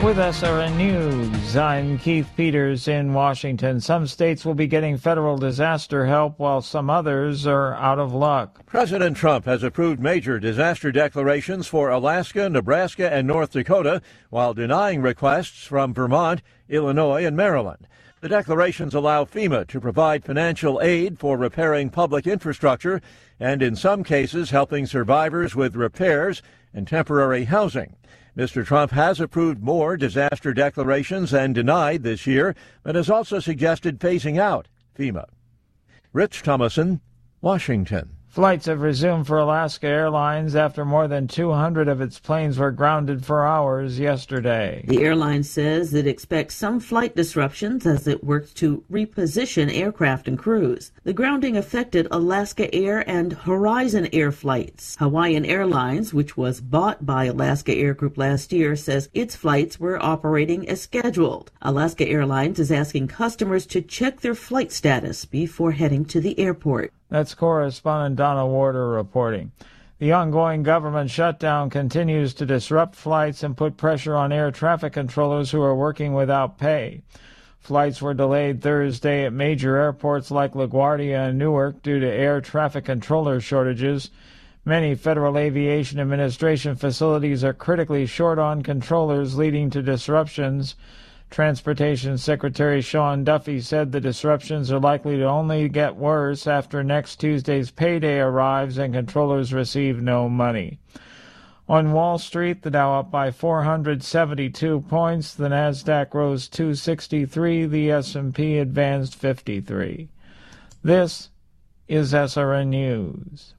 With SRN News, I'm Keith Peters in Washington. Some states will be getting federal disaster help while some others are out of luck. President Trump has approved major disaster declarations for Alaska, Nebraska, and North Dakota, while denying requests from Vermont, Illinois, and Maryland. The declarations allow FEMA to provide financial aid for repairing public infrastructure and, in some cases, helping survivors with repairs and temporary housing. Mr. Trump has approved more disaster declarations and denied this year, but has also suggested phasing out FEMA. Rich Thomason, Washington. Flights have resumed for Alaska Airlines after more than 200 of its planes were grounded for hours yesterday. The airline says it expects some flight disruptions as it works to reposition aircraft and crews. The grounding affected Alaska Air and Horizon Air flights. Hawaiian Airlines, which was bought by Alaska Air Group last year, says its flights were operating as scheduled. Alaska Airlines is asking customers to check their flight status before heading to the airport. That's correspondent Donna Warder reporting. The ongoing government shutdown continues to disrupt flights and put pressure on air traffic controllers who are working without pay. Flights were delayed Thursday at major airports like LaGuardia and Newark due to air traffic controller shortages. Many Federal Aviation Administration facilities are critically short on controllers, leading to disruptions. Transportation Secretary Sean Duffy said the disruptions are likely to only get worse after next Tuesday's payday arrives and controllers receive no money. On Wall Street, the Dow up by 472 points, the Nasdaq rose 263, the S&P advanced 53. This is SRN News.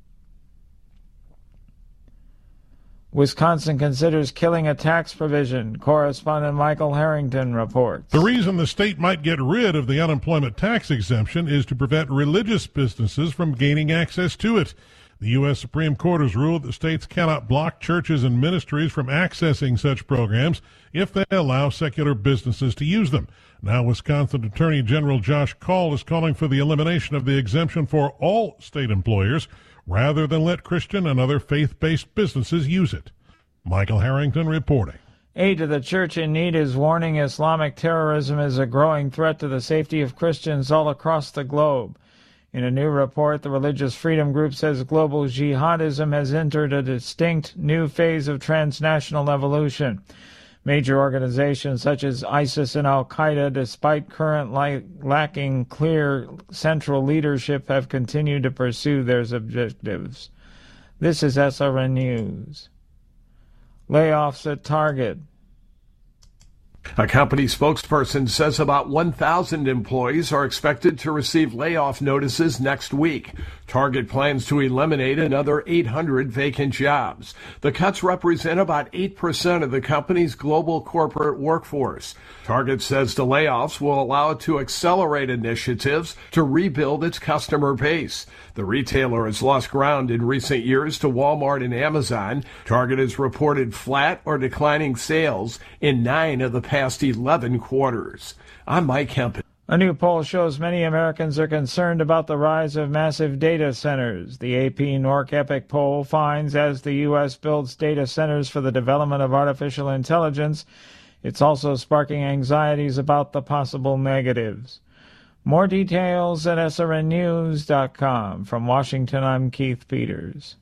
Wisconsin considers killing a tax provision. Correspondent Michael Harrington reports. The reason the state might get rid of the unemployment tax exemption is to prevent religious businesses from gaining access to it. The U.S. Supreme Court has ruled that states cannot block churches and ministries from accessing such programs if they allow secular businesses to use them. Now, Wisconsin Attorney General Josh Kaul is calling for the elimination of the exemption for all state employers, rather than let Christian and other faith-based businesses use it. Michael Harrington reporting. Aid to the Church in Need is warning Islamic terrorism is a growing threat to the safety of Christians all across the globe. In a new report, the Religious Freedom Group says global jihadism has entered a distinct new phase of transnational evolution. Major organizations such as ISIS and Al-Qaeda, despite current lacking clear central leadership, have continued to pursue their objectives. This is SRN News. Layoffs at Target. A company spokesperson says about 1,000 employees are expected to receive layoff notices next week. Target plans to eliminate another 800 vacant jobs. The cuts represent about 8% of the company's global corporate workforce. Target says the layoffs will allow it to accelerate initiatives to rebuild its customer base. The retailer has lost ground in recent years to Walmart and Amazon. Target has reported flat or declining sales in 9 of the past 11 quarters. I'm Mike Hempel. A new poll shows many Americans are concerned about the rise of massive data centers. The AP Nork Epic poll finds as the U.S. builds data centers for the development of artificial intelligence, it's also sparking anxieties about the possible negatives. More details at srnnews.com. From Washington, I'm Keith Peters.